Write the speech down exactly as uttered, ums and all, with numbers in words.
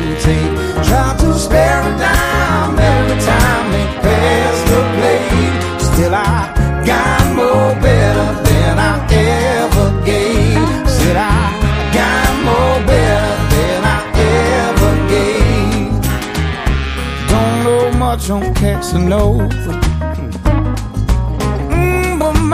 take. Try to spare a dime every time they pass the blade. Still I got more better than I ever gave. Said I got more better than I ever gave. Don't know much on Casanova,